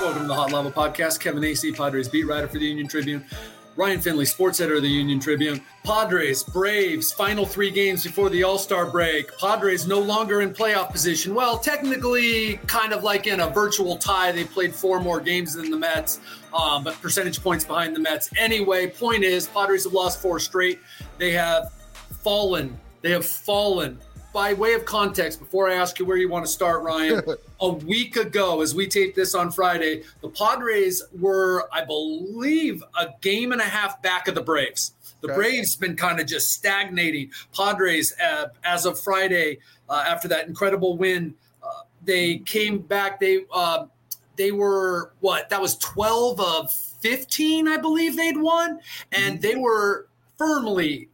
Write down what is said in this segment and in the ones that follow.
Welcome to the Hot Lava Podcast. Kevin AC, Padres beat writer for the Union Tribune. Ryan Finley, sports editor of the Union Tribune. Padres, Braves, final 3 games before the All-Star break. Padres no longer in playoff position. Well, technically, kind of like in a virtual tie. They played 4 more games than the Mets, but percentage points behind the Mets. Anyway, point is, Padres have lost 4 straight. They have fallen. By way of context, before I ask you where you want to start, Ryan, a week ago, as we taped this on Friday, the Padres were, I believe, a game and a half back of the Braves. The Braves been kind of just stagnating. Padres, as of Friday, after that incredible win, they came back. They were, that was 12 of 15, I believe they'd won. And they were firmly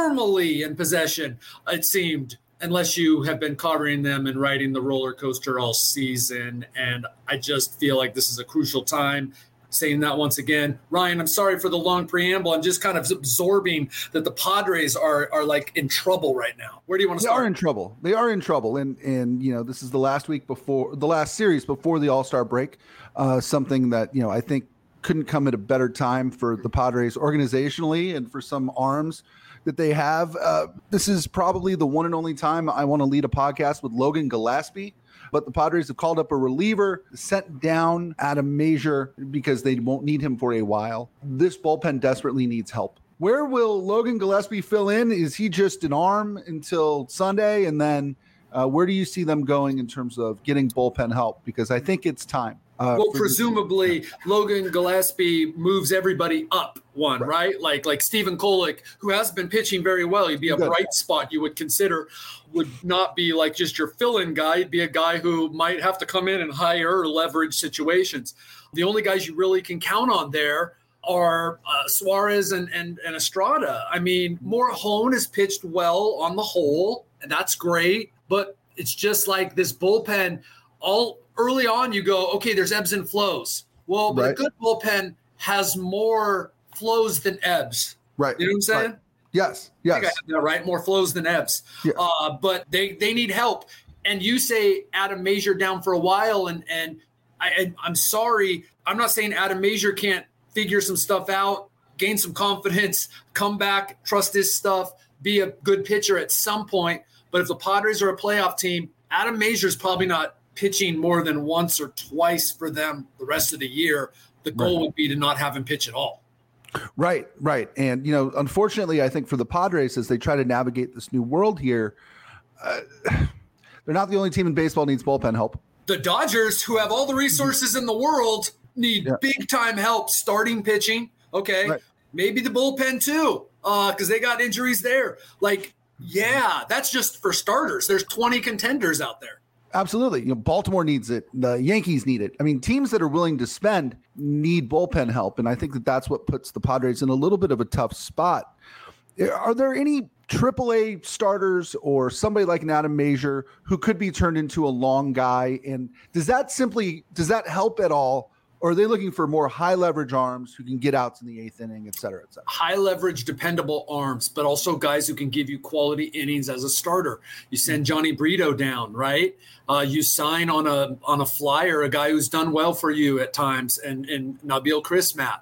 in possession, it seemed, unless you have been covering them and riding the roller coaster all season. And I just feel like this is a crucial time. Saying that once again, Ryan, I'm sorry for the long preamble. I'm just kind of absorbing that the Padres are like in trouble right now. Where do you want to start? They are in trouble. And you know, this is the last series before the All-Star break. Something that, you know, I think couldn't come at a better time for the Padres organizationally and for some arms that they have. This is probably the one and only time I want to lead a podcast with Logan Gillespie, but the Padres have called up a reliever, sent down Adam Mazur because they won't need him for a while. This bullpen desperately needs help. Where will Logan Gillespie fill in? Is he just an arm until Sunday? And then where do you see them going in terms of getting bullpen help? Because I think it's time. Presumably Logan Gillespie moves everybody up one, right? Like Stephen Kolek, who has been pitching very well. He'd be a bright spot you would consider, would not be like just your fill-in guy. He'd be a guy who might have to come in higher leverage situations. The only guys you really can count on there are Suarez and Estrada. I mean, Morejon has pitched well on the whole, and that's great. But it's just like this bullpen all – early on, you go, okay, there's ebbs and flows. Well, but a good bullpen has more flows than ebbs. Right. You know what I'm saying? Right. Yes. I think I have that right. More flows than ebbs. Yeah. But they need help. And you say Adam Mazur down for a while, and I'm sorry. I'm not saying Adam Mazur can't figure some stuff out, gain some confidence, come back, trust his stuff, be a good pitcher at some point. But if the Padres are a playoff team, Adam Mazur's probably not pitching more than once or twice for them the rest of the year. The goal would be to not have him pitch at all. Right. And, you know, unfortunately, I think for the Padres, as they try to navigate this new world here, they're not the only team in baseball needs bullpen help. The Dodgers, who have all the resources in the world, need big-time help starting pitching. Okay, maybe the bullpen too, because they got injuries there. That's just for starters. There's 20 contenders out there. Absolutely. You know, Baltimore needs it. The Yankees need it. I mean, teams that are willing to spend need bullpen help. And I think that that's what puts the Padres in a little bit of a tough spot. Are there any AAA starters or somebody like an Adam Mazur who could be turned into a long guy? And does that help at all? Or are they looking for more high leverage arms who can get outs in the 8th inning, et cetera, et cetera? High leverage, dependable arms, but also guys who can give you quality innings as a starter. You send Johnny Brito down, right? You sign on a flyer a guy who's done well for you at times, and Nabil Crismatt.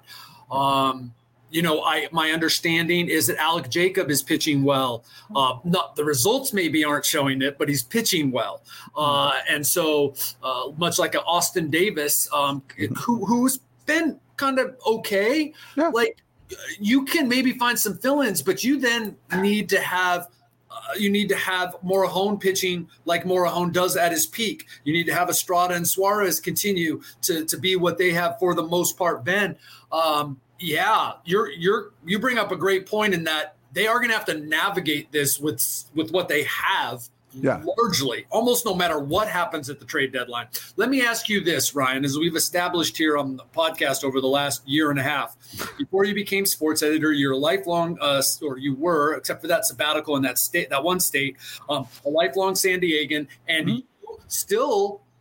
My understanding is that Alec Jacob is pitching well. Not the results maybe aren't showing it, but he's pitching well. And so much like Austin Davis, who's been kind of okay. Yeah. Like you can maybe find some fill-ins, but you then need to have Morejon pitching like Morejon does at his peak. You need to have Estrada and Suarez continue to be what they have for the most part been. You bring up a great point in that they are going to have to navigate this with what they have largely, almost no matter what happens at the trade deadline. Let me ask you this, Ryan, as we've established here on the podcast over the last year and a half. Before you became sports editor, you're a lifelong, or you were, except for that sabbatical in that one state, a lifelong San Diegan, and you still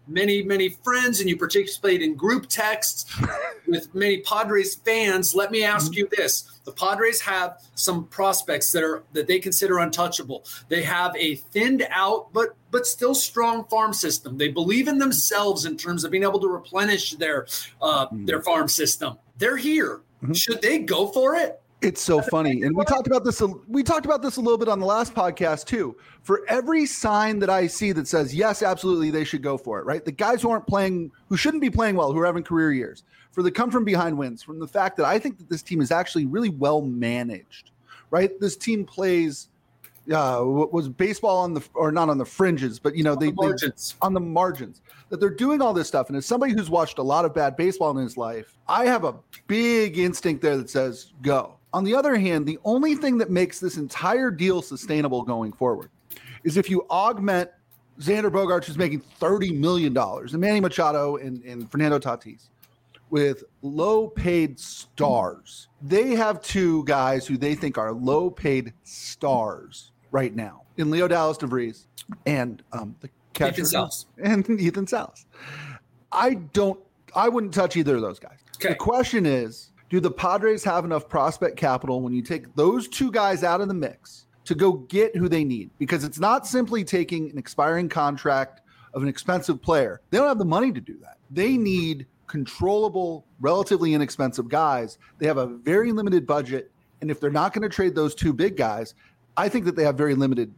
many, many friends and you participate in group texts with many Padres fans, let me ask you this. The Padres have some prospects that they consider untouchable. They have a thinned out but still strong farm system. They believe in themselves in terms of being able to replenish their farm system. They're here. Should they go for it? It's so funny. And we talked about this a little bit on the last podcast too. For every sign that I see that says, yes, absolutely, they should go for it, right? The guys who shouldn't be playing well, who are having career years, for the come from behind wins, from the fact that I think that this team is actually really well managed, right? This team plays was baseball not on the fringes, but on the margins, that they're doing all this stuff. And as somebody who's watched a lot of bad baseball in his life, I have a big instinct there that says go. On the other hand, the only thing that makes this entire deal sustainable going forward is if you augment Xander Bogaerts, who's making $30 million, and Manny Machado and Fernando Tatis with low-paid stars. They have two guys who they think are low-paid stars right now in Leo Dallas DeVries and the catcher Ethan Salas. I wouldn't touch either of those guys. Okay. The question is, do the Padres have enough prospect capital when you take those two guys out of the mix to go get who they need? Because it's not simply taking an expiring contract of an expensive player. They don't have the money to do that. They need controllable, relatively inexpensive guys. They have a very limited budget. And if they're not going to trade those two big guys, I think that they have very limited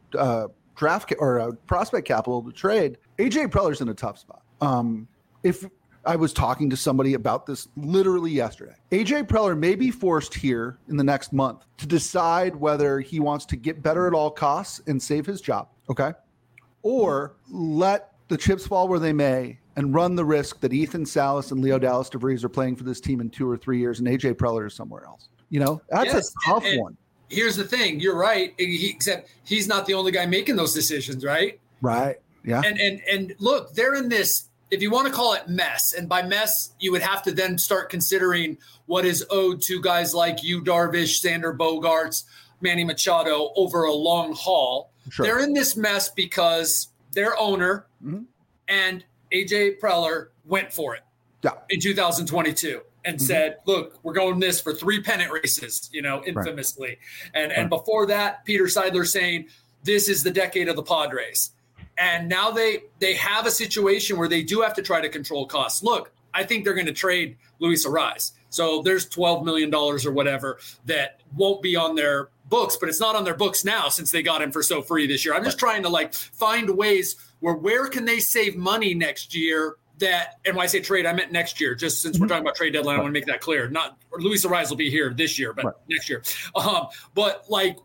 prospect capital to trade. AJ Preller's in a tough spot. If I was talking to somebody about this literally yesterday. AJ Preller may be forced here in the next month to decide whether he wants to get better at all costs and save his job, okay? Or let the chips fall where they may and run the risk that Ethan Salas and Leo Dallas DeVries are playing for this team in 2 or 3 years and AJ Preller is somewhere else. That's a tough one. Here's the thing. You're right. Except he's not the only guy making those decisions, right? Right. Yeah. And look, they're in this, if you want to call it mess, and by mess, you would have to then start considering what is owed to guys like Yu Darvish, Xander Bogaerts, Manny Machado over a long haul. Sure. They're in this mess because their owner and AJ Preller went for it in 2022 and said, look, we're going this for 3 pennant races, infamously. Right. And before that, Peter Seidler saying, this is the decade of the Padres. And now they have a situation where they do have to try to control costs. Look, I think they're going to trade Luis Arraez. So there's $12 million or whatever that won't be on their books, but it's not on their books now since they got him for so free this year. I'm just trying to find ways where can they save money next year and when I say trade, I meant next year, just since we're talking about trade deadline, I want to make that clear. Not Luis Arraez will be here this year, but next year. But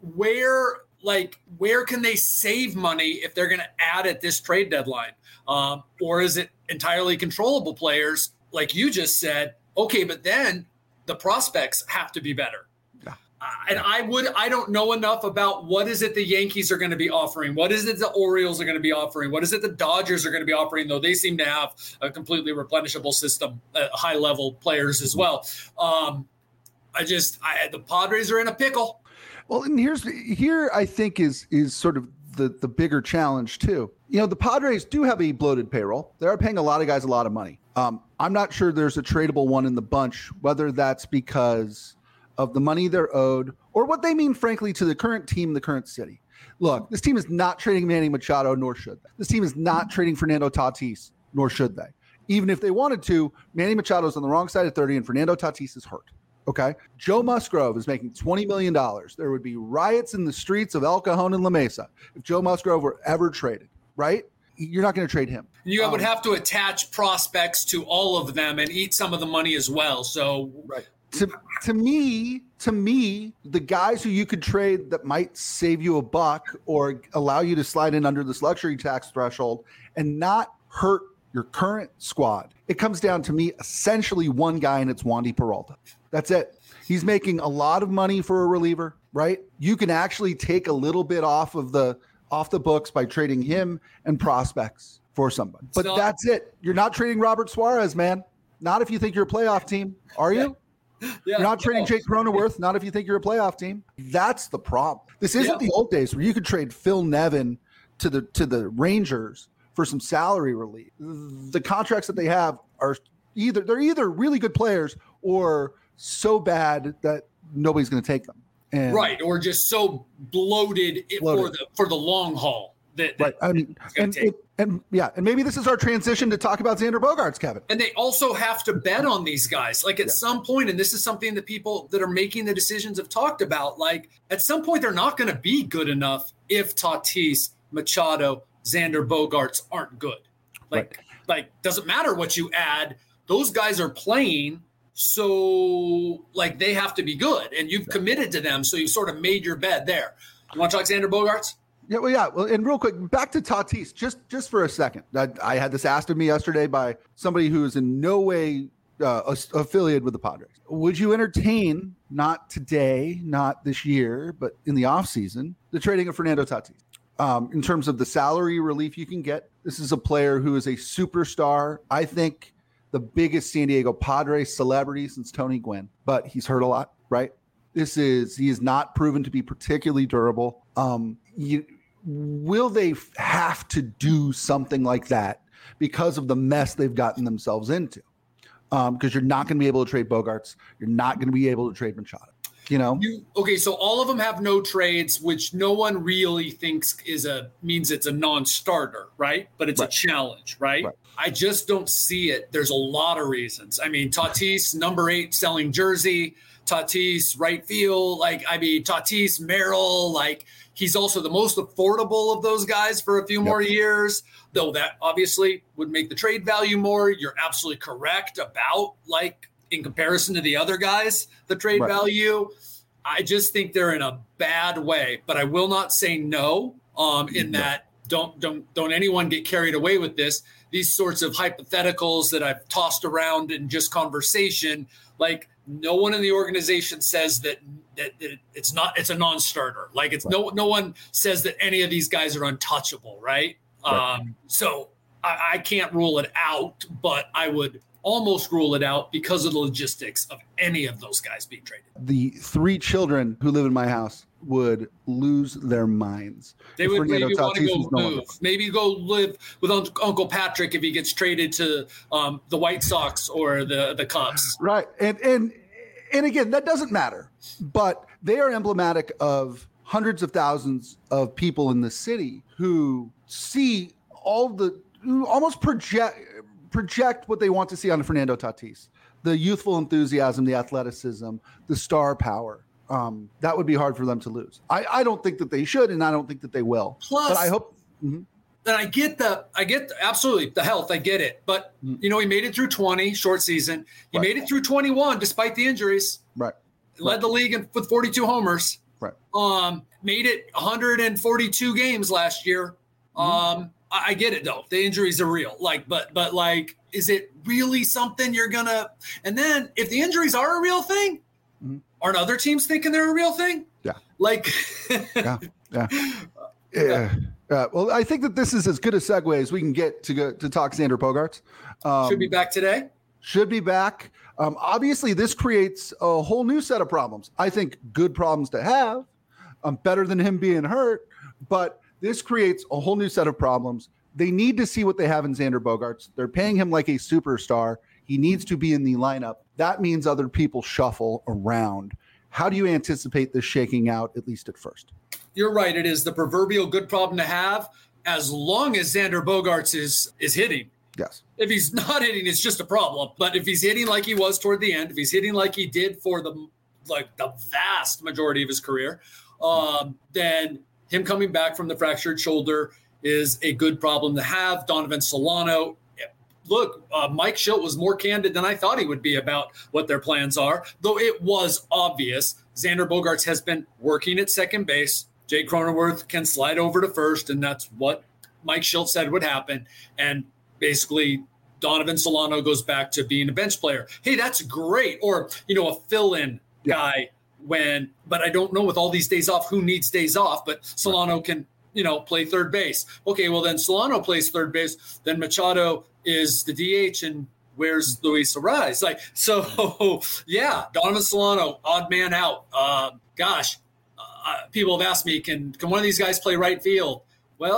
where can they save money if they're going to add at this trade deadline? Or is it entirely controllable players, like you just said? Okay, but then the prospects have to be better. Yeah. And I don't know enough about what is it the Yankees are going to be offering. What is it the Orioles are going to be offering? What is it the Dodgers are going to be offering, though they seem to have a completely replenishable system, high-level players as well. The Padres are in a pickle. Well, and here I think is sort of the bigger challenge too. The Padres do have a bloated payroll. They are paying a lot of guys a lot of money. I'm not sure there's a tradable one in the bunch, whether that's because of the money they're owed or what they mean, frankly, to the current team, the current city. Look, this team is not trading Manny Machado, nor should they. This team is not trading Fernando Tatis, nor should they. Even if they wanted to, Manny Machado's on the wrong side of 30 and Fernando Tatis is hurt. Okay. Joe Musgrove is making $20 million. There would be riots in the streets of El Cajon and La Mesa if Joe Musgrove were ever traded, right? You're not going to trade him. You would have to attach prospects to all of them and eat some of the money as well. So, right. To me, the guys who you could trade that might save you a buck or allow you to slide in under this luxury tax threshold and not hurt your current squad, it comes down to me essentially one guy, and it's Wandy Peralta. That's it. He's making a lot of money for a reliever, right? You can actually take a little bit off the books by trading him and prospects for somebody. But that's it. You're not trading Robert Suarez, man. Not if you think you're a playoff team, are you? Yeah, you're not trading Jake Cronenworth, not if you think you're a playoff team. That's the problem. This isn't the old days where you could trade Phil Nevin to the Rangers for some salary relief. The contracts that they have are either really good players or so bad that nobody's going to take them. And right, or just so bloated. For the long haul. Right. I mean, and maybe this is our transition to talk about Xander Bogaerts, Kevin. And they also have to bet on these guys. Like at some point, and this is something that people that are making the decisions have talked about, like at some point they're not going to be good enough if Tatis, Machado, Xander Bogaerts aren't good. Like doesn't matter what you add. Those guys are playing, so like they have to be good, and you've committed to them, so you sort of made your bed there. You want to talk Xander Bogaerts? Yeah, well, and real quick, back to Tatis, just for a second. I had this asked of me yesterday by somebody who is in no way affiliated with the Padres. Would you entertain, not today, not this year, but in the offseason, the trading of Fernando Tatis? In terms of the salary relief you can get, this is a player who is a superstar. I think the biggest San Diego Padres celebrity since Tony Gwynn, but he's hurt a lot, right? He is not proven to be particularly durable. Will they have to do something like that because of the mess they've gotten themselves into? Because you're not going to be able to trade Bogaerts. You're not going to be able to trade Machado. So all of them have no trades, which no one really thinks means it's a non-starter, right? But it's a challenge, right? I just don't see it. There's a lot of reasons. I mean, Tatis, number 8 selling jersey. Tatis, right field. Tatis, Merrill, he's also the most affordable of those guys for a few more years, though that obviously would make the trade value more. You're absolutely correct about, in comparison to the other guys, the trade value. I just think they're in a bad way, but I will not say no that don't anyone get carried away with this. These sorts of hypotheticals that I've tossed around in just conversation, no one in the organization says that it's a non-starter. No one says that any of these guys are untouchable, right? So I can't rule it out, but I would almost rule it out because of the logistics of any of those guys being traded. The 3 children who live in my house would lose their minds. They would maybe want to go move. Maybe go live with Uncle Patrick if he gets traded to the White Sox or the Cubs. Right. And again, that doesn't matter. But they are emblematic of hundreds of thousands of people in the city who see who almost project what they want to see on Fernando Tatis. The youthful enthusiasm, the athleticism, the star power. That would be hard for them to lose. I don't think that they should, and I don't think that they will. Plus, but I hope. And I get absolutely the health. I get it. But, he made it through 20, short season. He made it through 21 despite the injuries. Right. Led the league with 42 homers. Right. Made it 142 games last year. I get it though. The injuries are real. But is it really something you're gonna? And then if the injuries are a real thing, aren't other teams thinking they're a real thing? Yeah. Yeah. Well, I think that this is as good a segue as we can get to talk Xander Bogaerts. Should be back today. Should be back. Obviously, this creates a whole new set of problems. I think good problems to have, better than him being hurt, but this creates a whole new set of problems. They need to see what they have in Xander Bogaerts. They're paying him like a superstar. He needs to be in the lineup. That means other people shuffle around. How do you anticipate this shaking out, at least at first? You're right. It is the proverbial good problem to have as long as Xander Bogaerts is hitting. Yes. If he's not hitting, it's just a problem. But if he's hitting like he was toward the end, if he's hitting like he did for the vast majority of his career, then him coming back from the fractured shoulder is a good problem to have. Donovan Solano, look, Mike Schilt was more candid than I thought he would be about what their plans are, though it was obvious. Xander Bogaerts has been working at second base. Jake Cronenworth can slide over to first, and that's what Mike Schilt said would happen. And basically, Donovan Solano goes back to being a bench player. Hey, that's great. Or, a fill-in guy but I don't know with all these days off who needs days off, but Solano can, play third base. Okay, well then Solano plays third base, then Machado is the DH and where's Luis Arraez? Donovan Solano, odd man out. People have asked me, can one of these guys play right field? Well,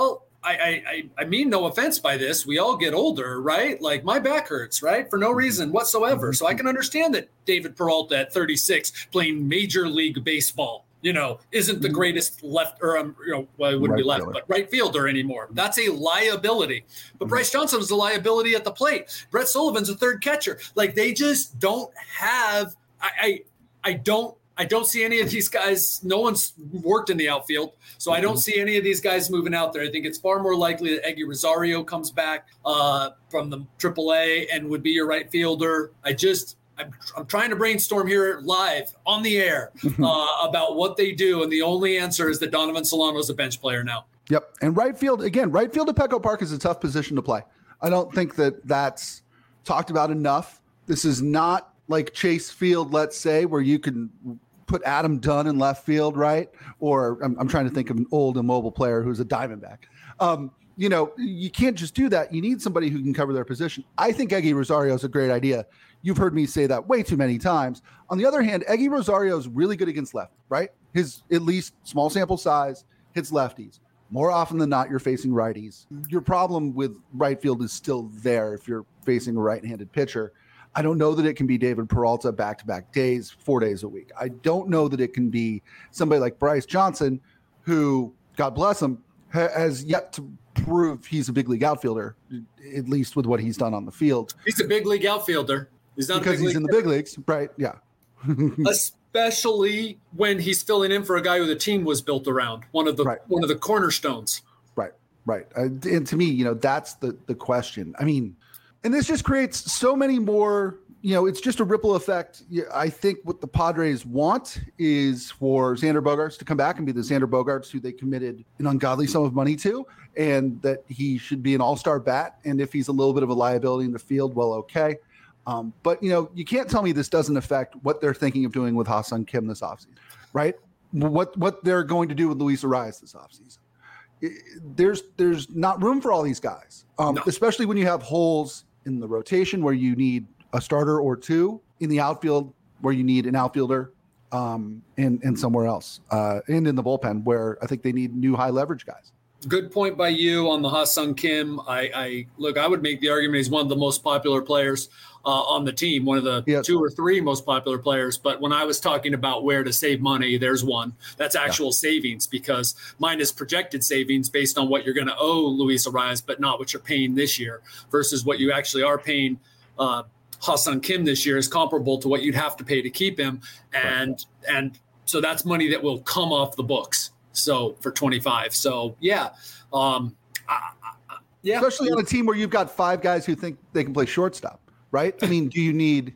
I mean no offense by this. We all get older, right? Like my back hurts, right? For no reason whatsoever. So I can understand that David Peralta at 36 playing Major League Baseball, isn't the greatest left or, well, it wouldn't be left, but right fielder anymore. That's a liability. But Bryce Johnson was a liability at the plate. Brett Sullivan's a third catcher. Like they just don't have, I don't see any of these guys. No one's worked in the outfield, so I don't see any of these guys moving out there. I think it's far more likely that Eggy Rosario comes back from the AAA and would be your right fielder. I'm trying to brainstorm here live on the air about what they do, and the only answer is that Donovan Solano is a bench player now. Yep, and right field at Petco Park is a tough position to play. I don't think that's talked about enough. This is not like Chase Field, let's say, where you can put Adam Dunn in left field, right? Or I'm trying to think of an old immobile player who's a Diamondback. You can't just do that. You need somebody who can cover their position. I think Eggy Rosario is a great idea. You've heard me say that way too many times. On the other hand, Eggy Rosario is really good against left, right? His at least small sample size hits lefties. More often than not, you're facing righties. Your problem with right field is still there if you're facing a right-handed pitcher. I don't know that it can be David Peralta back-to-back days, 4 days a week. I don't know that it can be somebody like Bryce Johnson, who, God bless him, has yet to prove he's a big league outfielder, at least with what he's done on the field. He's a big league outfielder. He's not because he's in the big leagues, right? Yeah. Especially when he's filling in for a guy who the team was built around, one of the cornerstones. Right. And to me, that's the question. I mean, and this just creates so many more, it's just a ripple effect. I think what the Padres want is for Xander Bogaerts to come back and be the Xander Bogaerts who they committed an ungodly sum of money to, and that he should be an all-star bat. And if he's a little bit of a liability in the field, well, okay. But, you can't tell me this doesn't affect what they're thinking of doing with Ha-Seong Kim this offseason, right? What they're going to do with Luis Arraez this offseason. There's not room for all these guys, especially when you have holes in the rotation where you need a starter or two, in the outfield where you need an outfielder, and somewhere else, and in the bullpen where I think they need new high leverage guys. Good point by you on the Ha-Seong Kim. I would make the argument he's one of the most popular players on the team, one of the 2 or 3 most popular players. But when I was talking about where to save money, there's one. That's actual savings, because mine is projected savings based on what you're going to owe Luis Arraez, but not what you're paying this year, versus what you actually are paying Ha-Seong Kim this year is comparable to what you'd have to pay to keep him. And so that's money that will come off the books. So for 25. So yeah. Especially on a team where you've got 5 guys who think they can play shortstop, right? I mean, do you need,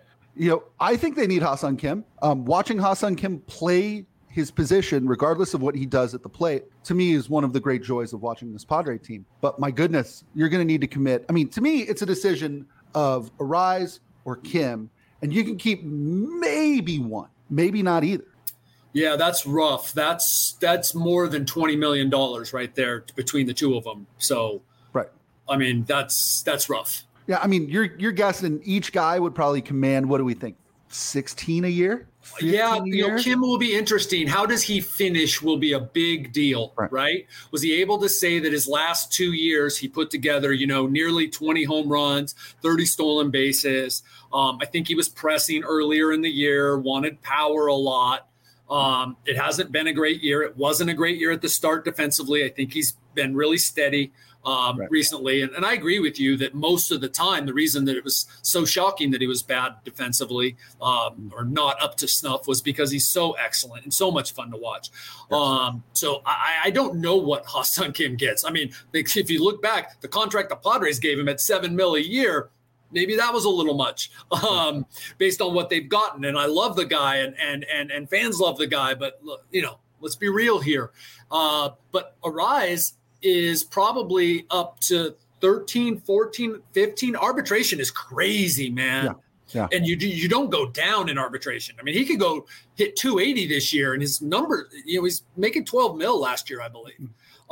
I think they need Ha-Seong Kim. Watching Ha-Seong Kim play his position, regardless of what he does at the plate, to me is one of the great joys of watching this Padre team. But my goodness, you're going to need to commit. I mean, to me, it's a decision of Arraez or Kim, and you can keep maybe one, maybe not either. Yeah, that's rough. That's more than $20 million right there between the two of them. So, right. I mean, that's rough. Yeah, I mean, you're guessing each guy would probably command, what do we think, 16 a year? Yeah, Kim will be interesting. How does he finish will be a big deal, right? Was he able to say that his last 2 years he put together, nearly 20 home runs, 30 stolen bases? I think he was pressing earlier in the year, wanted power a lot. It hasn't been a great year. It wasn't a great year at the start defensively. I think he's been really steady recently. And I agree with you that most of the time, the reason that it was so shocking that he was bad defensively or not up to snuff was because he's so excellent and so much fun to watch. So I don't know what Ha-Seong Kim gets. I mean, if you look back, the contract the Padres gave him at $7 million a year, maybe that was a little much based on what they've gotten. And I love the guy and fans love the guy, but let's be real here. But Arraez is probably up to 13, 14, 15. Arbitration is crazy, man. Yeah. And you don't go down in arbitration. I mean, he could go hit 280 this year, and his number, he's making 12 mil last year, I believe.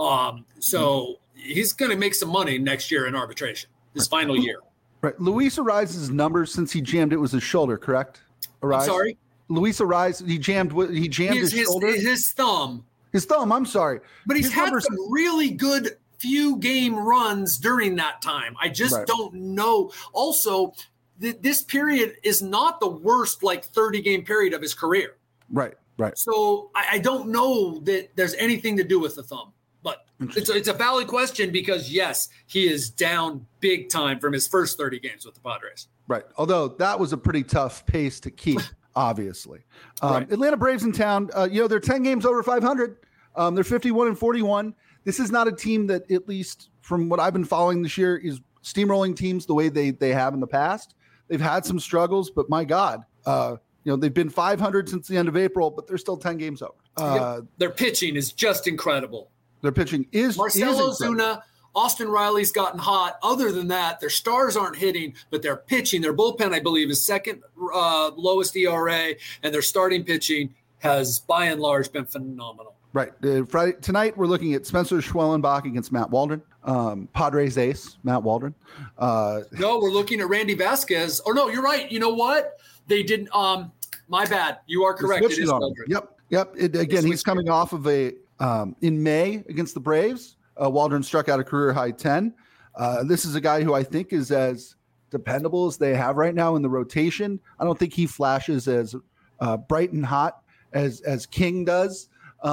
So he's going to make some money next year in arbitration, his final year. Right. Luis Arraez's numbers since he jammed it was his shoulder, correct? I'm sorry? Luis Arraez, he jammed his shoulder? His thumb. His thumb, I'm sorry. But he's had some really good few game runs during that time. I just don't know. Also, this period is not the worst 30 game period of his career. Right. So I don't know that there's anything to do with the thumb, but it's a valid question because yes, he is down big time from his first 30 games with the Padres. Right. Although that was a pretty tough pace to keep, obviously. Atlanta Braves in town, they're 10 games over 500. They're 51-41. This is not a team that, at least from what I've been following this year, is steamrolling teams the way they have in the past. They've had some struggles, but my God, they've been 500 since the end of April, but they're still 10 games over. Their pitching is just incredible. Their pitching is Marcell Ozuna, Austin Riley's gotten hot. Other than that, their stars aren't hitting, but their pitching, their bullpen, I believe, is second lowest ERA, and their starting pitching has, by and large, been phenomenal. Right. Friday tonight, we're looking at Spencer Schwellenbach against Matt Waldron. Padres ace, Matt Waldron. No, we're looking at Randy Vasquez. Oh, no, you're right. You know what? They didn't. My bad. You are correct. It is Waldron. Yep. He's coming off of in May against the Braves. Waldron struck out a career high 10. This is a guy who I think is as dependable as they have right now in the rotation. I don't think he flashes as bright and hot as King does,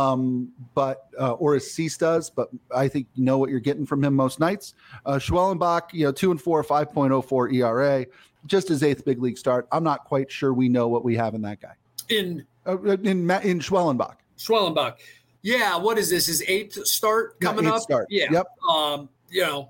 or as Cease does. But I think you know what you're getting from him most nights. Schwellenbach, 2-4, 5.04 ERA, just his 8th big league start. I'm not quite sure we know what we have in that guy. In Schwellenbach. Schwellenbach. Yeah, what is this? His 8th start coming up? Start. Yeah. Yep.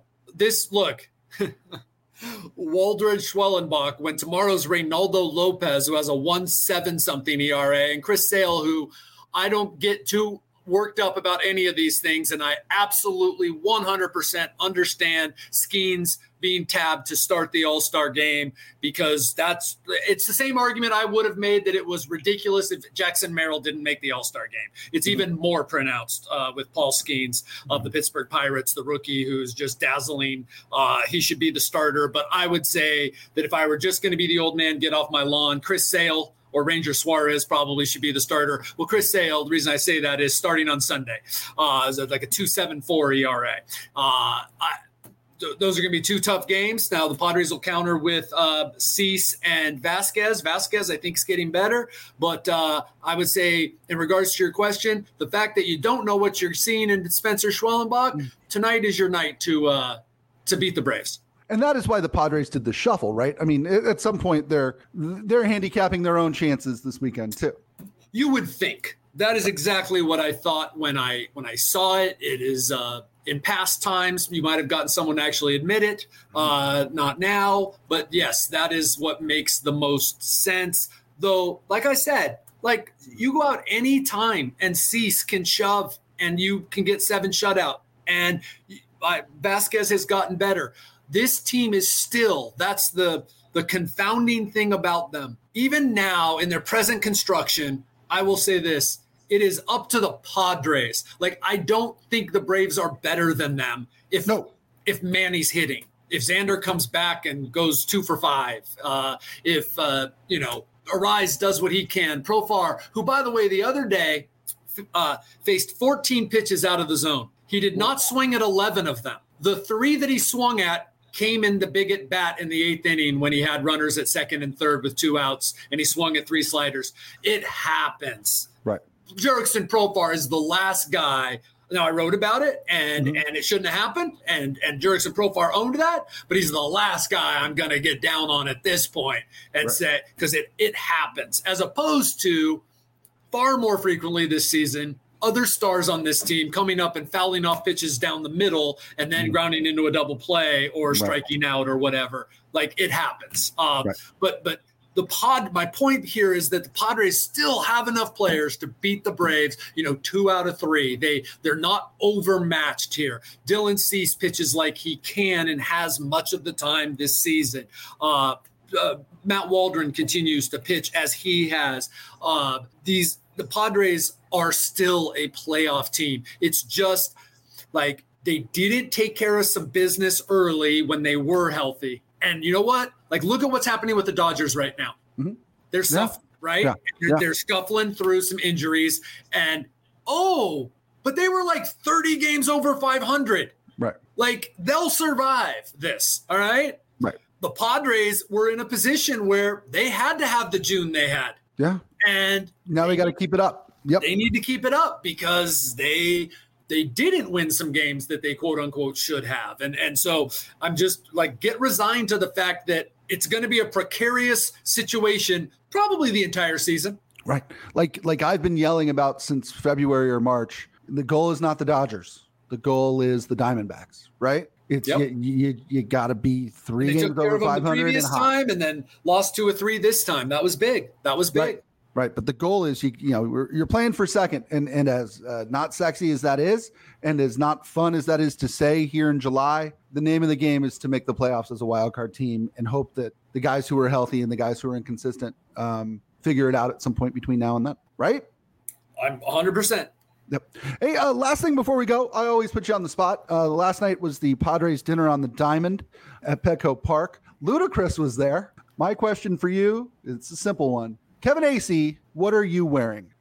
Waldron Schwellenbach, when tomorrow's Reynaldo Lopez, who has a 1.7 something ERA, and Chris Sale, who I don't get too worked up about any of these things, and I absolutely 100% understand Skeens being tabbed to start the All-Star game because it's the same argument I would have made that it was ridiculous if Jackson Merrill didn't make the All-Star game. It's even more pronounced with Paul Skeens of the Pittsburgh Pirates, the rookie who's just dazzling. He should be the starter, but I would say that if I were just going to be the old man, get off my lawn, Chris Sale or Ranger Suarez probably should be the starter. Well, Chris Sale, the reason I say that is starting on Sunday, is like a 2.74 ERA. Those are going to be two tough games. Now the Padres will counter with Cease and Vasquez. Vasquez, I think, is getting better. But I would say, in regards to your question, the fact that you don't know what you're seeing in Spencer Schwellenbach, tonight is your night to beat the Braves. And that is why the Padres did the shuffle, right? I mean, at some point, they're handicapping their own chances this weekend too. You would think. That is exactly what I thought when I saw it. It is in past times you might have gotten someone to actually admit it, not now. But yes, that is what makes the most sense. Though, like I said, you go out any time and Cease can shove and you can get 7 shutout. And Vasquez has gotten better. This team is still, that's the confounding thing about them. Even now in their present construction, I will say this, it is up to the Padres. I don't think the Braves are better than them if Manny's hitting. If Xander comes back and goes 2 for 5, if Arise does what he can. Profar, who, by the way, the other day faced 14 pitches out of the zone. He did not swing at 11 of them. The 3 that he swung at came in the big at bat in the 8th inning when he had runners at second and third with 2 outs, and he swung at 3 sliders. It happens. Right. Jurickson Profar is the last guy. Now, I wrote about it, and it shouldn't have happened, and Jurickson Profar owned that, but he's the last guy I'm going to get down on at this point and say, because it happens, as opposed to far more frequently this season, other stars on this team coming up and fouling off pitches down the middle and then grounding into a double play or striking out or whatever. It happens. But my point here is that the Padres still have enough players to beat the Braves, 2 out of 3. They're not overmatched here. Dylan Cease pitches like he can and has much of the time this season. Matt Waldron continues to pitch as he has. The Padres are still a playoff team. It's just they didn't take care of some business early when they were healthy. And you know what? Look at what's happening with the Dodgers right now. Mm-hmm. They're suffering, right? Yeah. They're scuffling through some injuries. And, but they were 30 games over 500. Right. Like, they'll survive this. All right. Right. The Padres were in a position where they had to have the June they had. Yeah. And now they got to keep it up. Yep. They need to keep it up because they didn't win some games that they quote unquote should have. And so I'm just like, get resigned to the fact that it's going to be a precarious situation probably the entire season. Right. Like I've been yelling about since February or March. The goal is not the Dodgers. The goal is the Diamondbacks, right? It's you got to be 3 games over 500 the previous time and then lost 2 or 3 this time. That was big. Right. But the goal is you're playing for second, and as not sexy as that is, and as not fun as that is to say here in July, the name of the game is to make the playoffs as a wild card team and hope that the guys who are healthy and the guys who are inconsistent figure it out at some point between now and then. Right. I'm 100%. Yep. Hey, last thing before we go, I always put you on the spot. Last night was the Padres dinner on the Diamond at Petco Park. Ludacris was there. My question for you, it's a simple one. Kevin Acee, what are you wearing?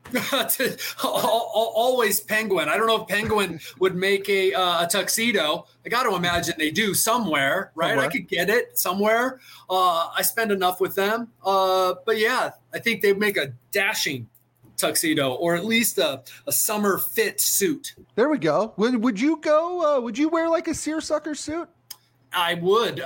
Always Penguin. I don't know if Penguin would make a tuxedo. I got to imagine they do somewhere, right? I could get it somewhere. I spend enough with them. But yeah, I think they'd make a dashing tuxedo, or at least a summer fit suit. There we go. Would you go? Would you wear like a seersucker suit? I would.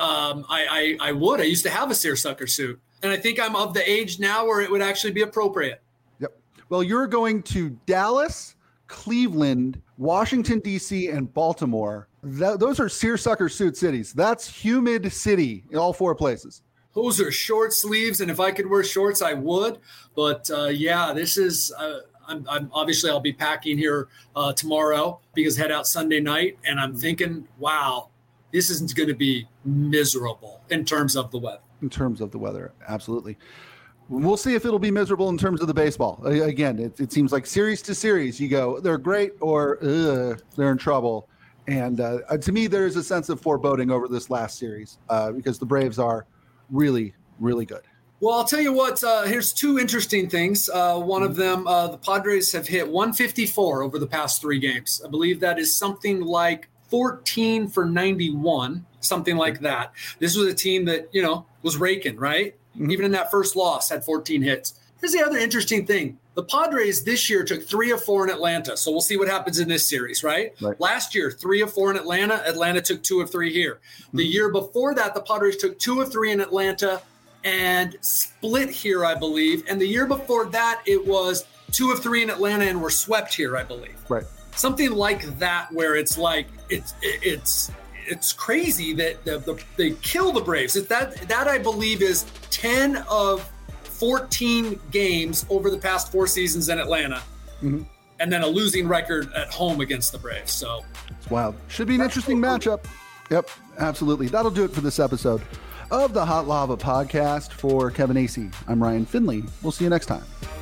I would. I used to have a seersucker suit, and I think I'm of the age now where it would actually be appropriate. Yep. Well, you're going to Dallas, Cleveland, Washington, D.C., and Baltimore. Those are seersucker suit cities. That's humid city in all 4 places. Those are short sleeves, and if I could wear shorts, I would. But yeah, this is. I'm obviously I'll be packing here tomorrow because head out Sunday night, and I'm thinking, wow, this isn't going to be miserable in terms of the weather. In terms of the weather, absolutely. We'll see if it'll be miserable in terms of the baseball. Again, it seems like series to series, you go, they're great or they're in trouble. And to me, there's a sense of foreboding over this last series because the Braves are really, really good. Well, I'll tell you what, here's 2 interesting things. One of them, the Padres have hit 154 over the past 3 games. I believe that is something like 14 for 91, something like that. This was a team that, was raking, right? Mm-hmm. Even in that first loss, had 14 hits. Here's the other interesting thing. The Padres this year took 3 of 4 in Atlanta. So we'll see what happens in this series, right? Last year, 3 of 4 in Atlanta. Atlanta took 2 of 3 here. Mm-hmm. The year before that, the Padres took 2 of 3 in Atlanta and split here, I believe. And the year before that, it was 2 of 3 in Atlanta and were swept here, I believe. Right. Something like that, where it's like it's crazy that they kill the Braves. That I believe is 10 of 14 games over the past 4 seasons in Atlanta, and then a losing record at home against the Braves. So it's wild. Should be an interesting matchup. Yep, absolutely. That'll do it for this episode of the Hot Lava Podcast. For Kevin Acee, I'm Ryan Finley. We'll see you next time.